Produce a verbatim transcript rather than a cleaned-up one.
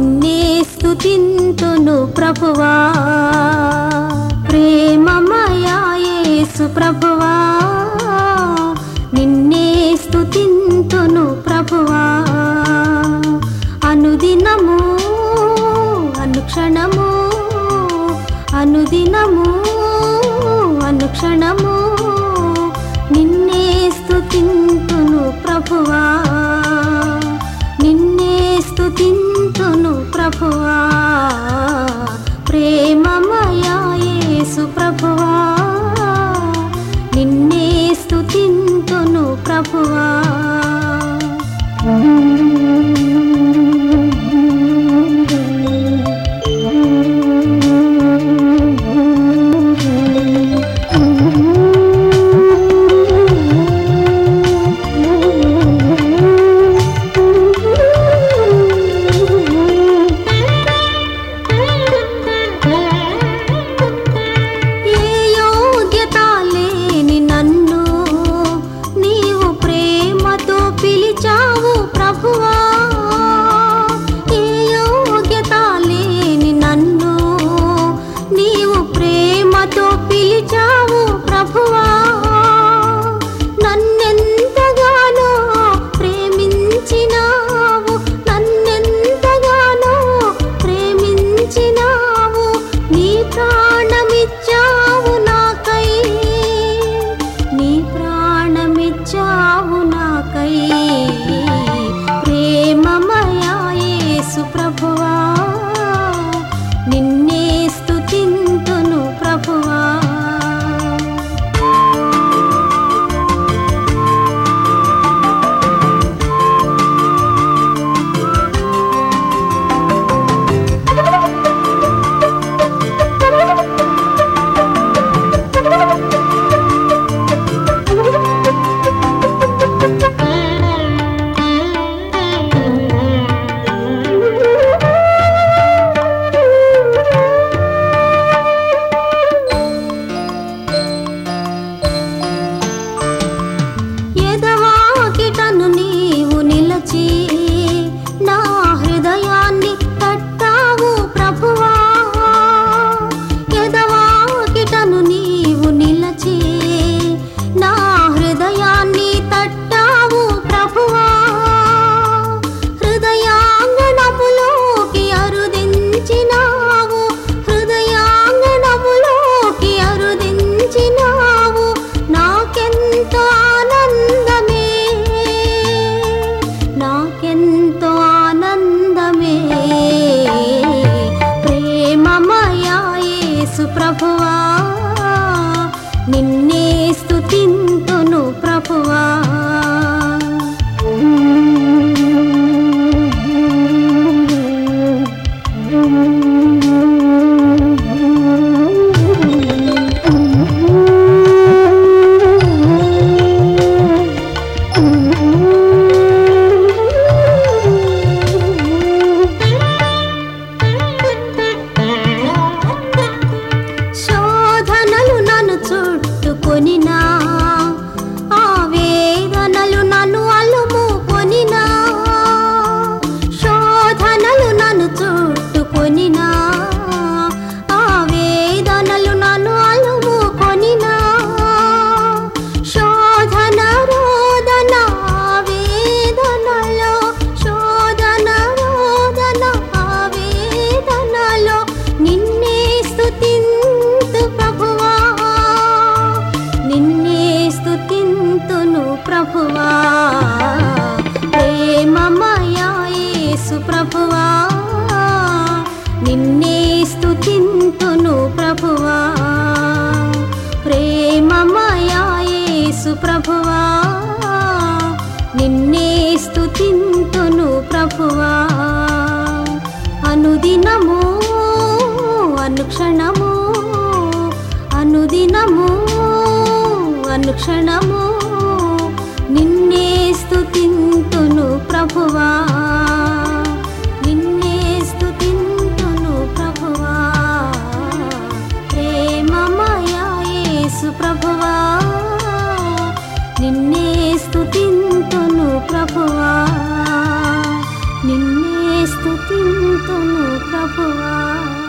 నిన్నే స్తుతింతును ప్రభువా, ప్రేమమయా యేసు ప్రభువా, నిన్నే స్తుతింతును ప్రభువా. అనుదినము అనుక్షణము అనుదినము అనుక్షణము నిన్నే స్తుతింతును ప్రభువా, నిన్నే స్తుతింతును ప్రభువా, ప్రేమమయా యేసు ప్రభువా, నిన్నే స్తుతింతును ప్రభువా. ప్రేమమయా యేసు ప్రభువా, నిన్నే స్తుతింతును ప్రభువా. ప్రభువా, నిన్నే స్తుతింతును ప్రభువా. ప్రభువా, ప్రేమమయా యేసు ప్రభువా, నిన్నే స్తుతింతును ప్రభువా, ప్రేమమయా యేసు ప్రభువా, నిన్నే స్తుతింతును ప్రభువా. అనుదినము అనుక్షణము అనుదినము అనుక్షణము నిన్నే స్తుతింతును ప్రభువా, నిన్నే స్తుతింతును ప్రభువా, ప్రేమమయా యేసు ప్రభువా, నిన్నే స్తుతింతును ప్రభువా, నిన్నే స్తుతింతును స్తుతింతును ప్రభువా.